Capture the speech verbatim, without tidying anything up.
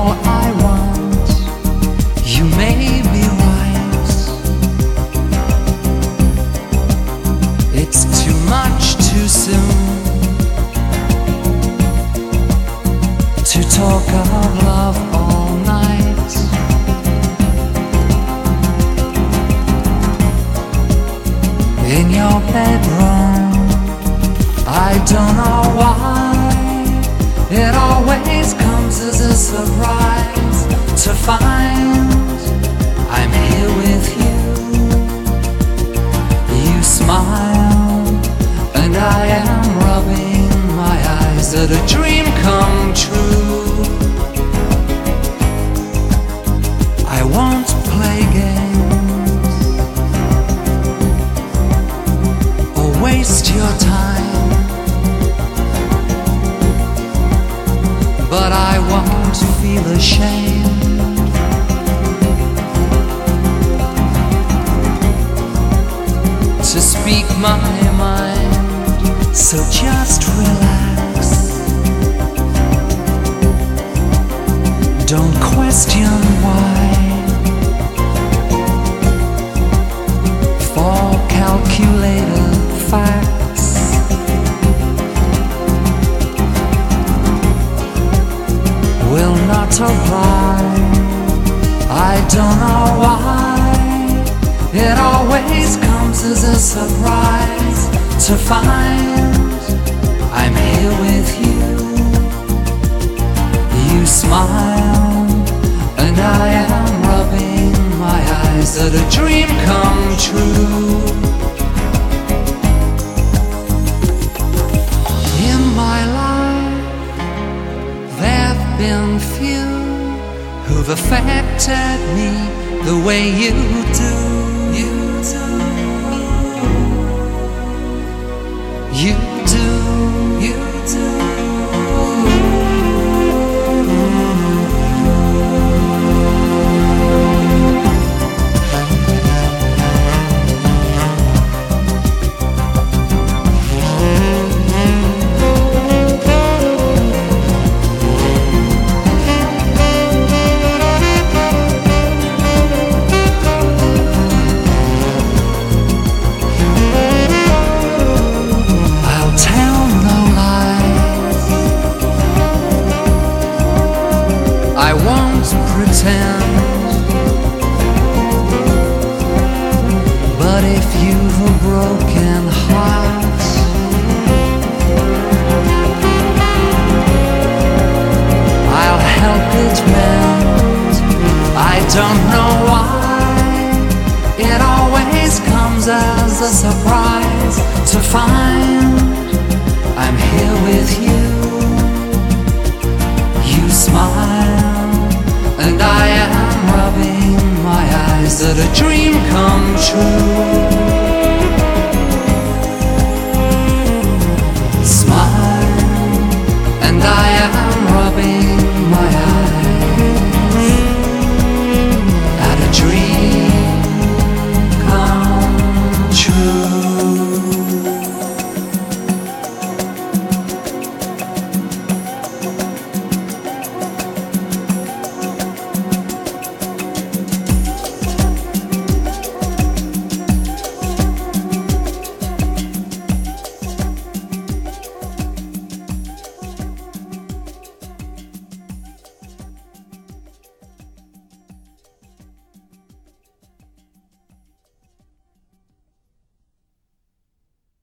all I want. You may be right. It's too much too soon to talk of love all night. In your bedroom, I don't know why it always comes as a surprise to find I'm here with you. You smile and I am rubbing my eyes at a dream come true. I won't play games or waste your time, but I won't feel ashamed to speak my mind. So just relax, don't question why. For calculated facts will not apply. I don't know why it always comes as a surprise to find I'm here with you. You smile and I am rubbing my eyes at a dream come true. In my life there've been few who've affected me the way you do. You do. You do. You do. I won't pretend, but if you've a broken heart, I'll help it mend. I don't know why it always comes as a surprise to find I'm here with you. You smile and I am rubbing my eyes at a dream come true.